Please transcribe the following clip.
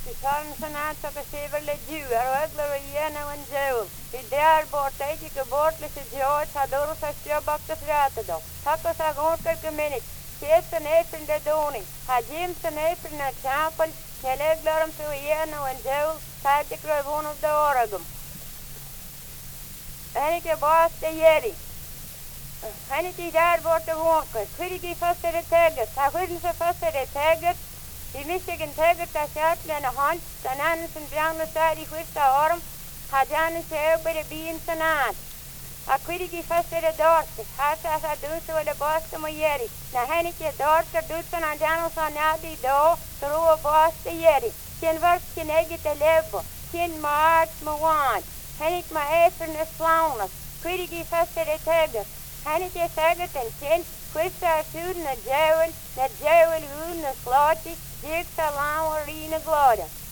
Sarn san aantak a severle Jew, Rugler Yeno and Joel. I daar bort eetje geboortelijke George had doorus a stjobak de straten. Takkos a gonker minute. Kees en April de doning. Ha James en April na chapel. Keleglarum to Yeno and Joel. Tajik one of the Oregon. Henneke baas de Jerry. Henneke daar bort de wonker. Kwirigi vast de taggers. Ha hudden ze vast de taggers. Die Michigan Taggart dat shot met een hond, dan anders een bruine staat die wist de arm, had Janus heel bij de bien zijn aan. A kwirigi vast in de dorpje, had ze als hij doet zo de boste moet jerry. Na hennetje dorpje doet ze aan Janus aan na die do, terwijl de boste jerry. Geen werk, geen eigen te leven, geen maart, mijn wand. Hennik maar even een slauwnes, kwirigi vast in de Taggart. Hennetje Taggart en kind, kwist haar zoen naar Joel uren slaatje. Dik sa lauwer in de glode.